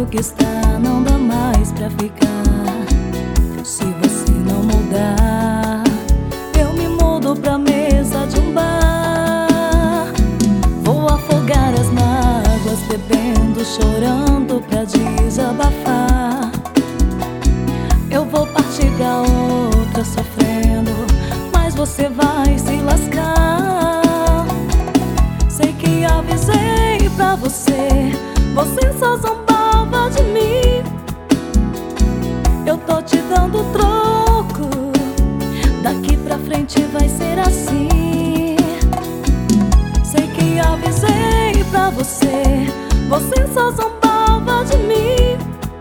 jeito que está não dá mais pra ficar. Se você não mudar, eu me mudo pra mesa de um bar. Vou afogar as mágoas, bebendo, chorando pra desabafar. Eu vou partir pra outra sofrendo, mas você vai se lascar. Sei que avisei pra você, você só zombava de mim. Eu tô te dando troco, daqui pra frente vai ser assim. Sei que avisei pra você, você só zombava de mim.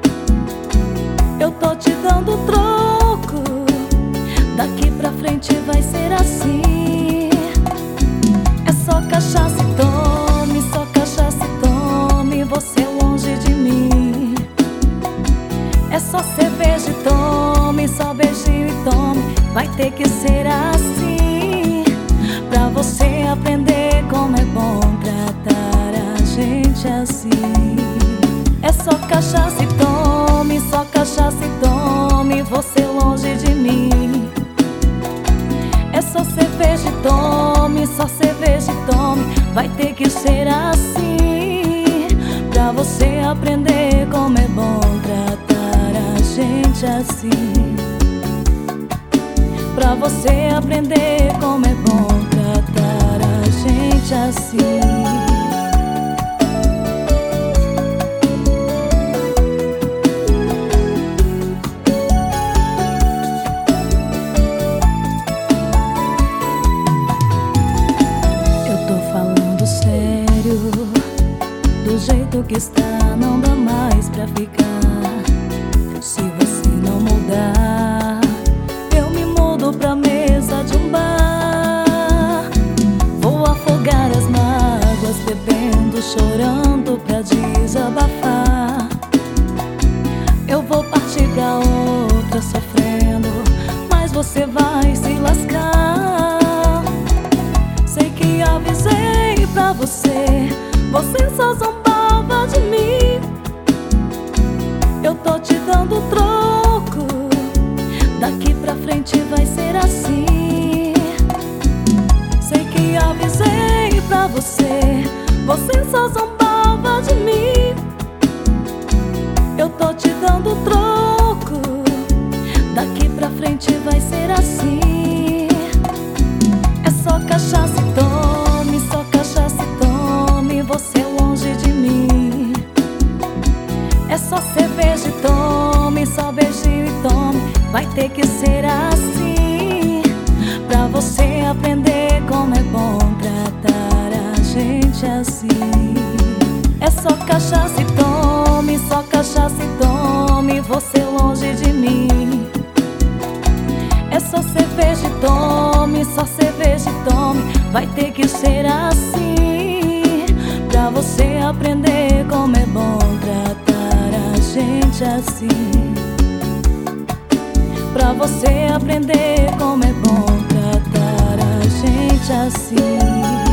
Eu tô te dando troco, daqui pra frente vai ser assim. É só cachaça e tome, só cachaça e tome, você longe de mim. É só cerveja e tome, só beijinho e tome, vai ter que ser assim. Pra você aprender como é bom tratar a gente assim. É só cachaça e tome, só cachaça e tome, você longe de mim. É só cerveja e tome, só cerveja e tome, vai ter que ser assim. Pra você aprender como é bom tratar a gente assim. Pra você aprender como é bom tratar a gente assim. Do jeito que está não dá mais pra ficar. Se você não mudar, eu me mudo pra mesa de um bar. Vou afogar as mágoas, bebendo, chorando pra desabafar. Eu vou partir pra outra sofrendo, mas você vai se lascar. Sei que avisei pra você, você só zombava de mim. Eu tô te dando troco, daqui pra frente vai ser assim. Sei que avisei pra você, você só zombava de mim. Eu tô te dando troco, daqui pra frente vai ser assim. É só cachaça e tome, só cachaça e tome, você longe de mim. É só cerveja e tome, só beijinho e tome, vai ter que ser assim. Pra você aprender como é bom tratar a gente assim. É só cachaça e tome, só cachaça e tome, você longe de mim. É só cerveja e tome, só cerveja e tome, vai ter que ser assim. Pra você aprender como é bom tratar a gente assim. Pra você aprender como é bom tratar a gente assim.